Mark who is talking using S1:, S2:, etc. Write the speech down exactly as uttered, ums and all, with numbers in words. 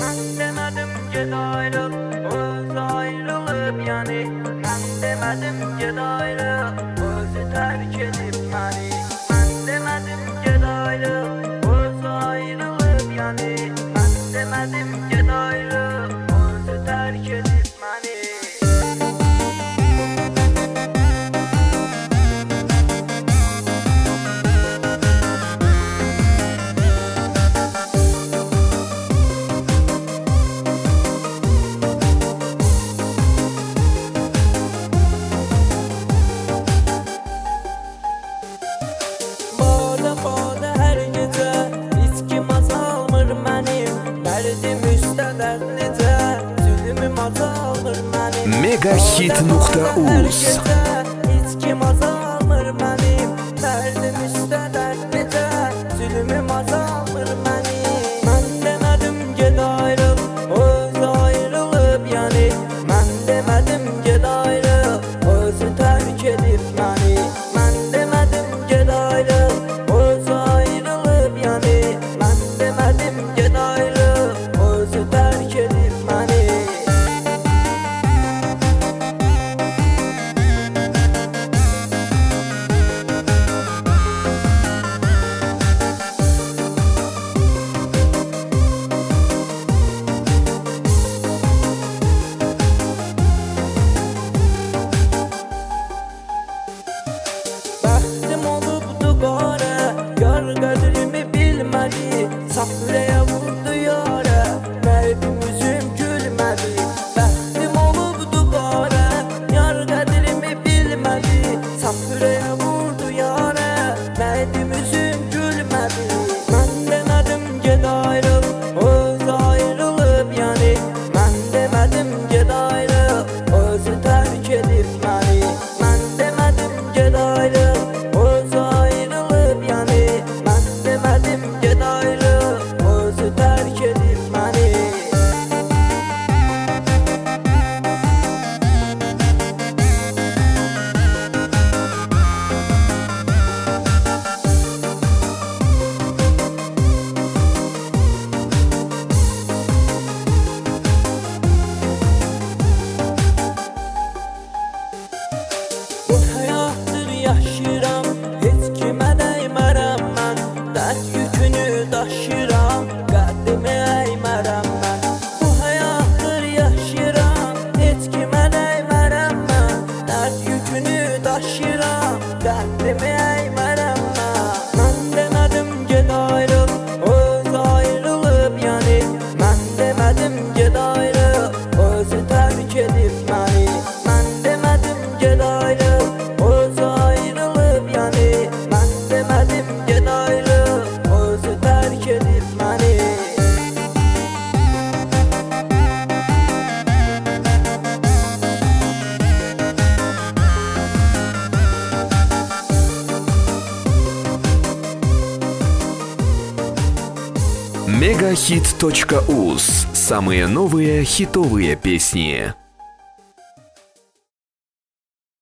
S1: Ben demedim get ayrıl, öz ayrılıp yani. Ben demedim get ayrıl, özü terk edip yani. Ben demedim get ayrıl, öz ayrılıp yani. Ben demedim get ayrıl, özü terk edip yani.
S2: Megahit nokta uz
S1: Hiç kim azalmır mənim dərdim üstə dərdlicə zülmüm azalmır mənim. Mən demədim get ayrıl, öz ayrılıb yəni. Mən demədim get ayrıl, özü tərk edib məni. Mən demədim get ayrıl, öz ayrılıb yəni. Mən demədim get ayrıl, özü tərk edib məni. Sahraya vurdu yara, kalbim üzüm gülmedi. Bəxtim olubdu qara, yar qədrimi bilmədi. Sahraya vurdu yara, kalbim üzüm gülmədi. Mən demədim get ayrıl, öz ayrılıb yani. Mən demədim get ayrıl, özü tərk edib məni. Mən demədim get ayrıl, öz ayrılıb yani. Mən demədim get ayrıl, terk edip məni. Bu həyatdır yaşayıram, heç kimə dəymərəm mən. Dərd yükünü daşıyıram, qəddimi əymərəm mən. Bu həyatdır yaşayıram, heç kimə dəymərəm mən. Dərd yükünü daşıyıram, qəddimi əymərəm mən. Mən demədim get ayrıl, öz ayrılıb yəni. Mən demədim get ayrıl, özü tərk edib məni. Mən demədim get ayrıl, öz ayrılıb yəni. Mən demədim get ayrıl, özü terk edip məni.
S2: Megahit точка уз. Самые новые хитовые песни.